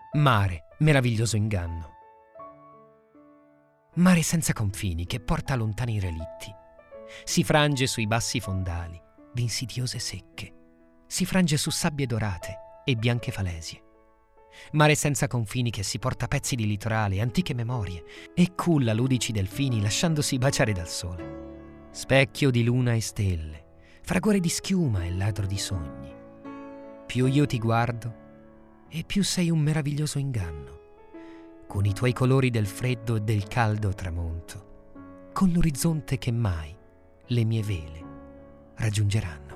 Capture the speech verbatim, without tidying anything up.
Mare, meraviglioso inganno. Mare senza confini che porta lontani i relitti. Si frange sui bassi fondali di insidiose secche. Si frange su sabbie dorate e bianche falesie. Mare senza confini che si porta pezzi di litorale, antiche memorie e culla ludici delfini lasciandosi baciare dal sole. Specchio di luna e stelle, fragore di schiuma e ladro di sogni. Più io ti guardo e più sei un meraviglioso inganno, con i tuoi colori del freddo e del caldo tramonto, con l'orizzonte che mai le mie vele raggiungeranno.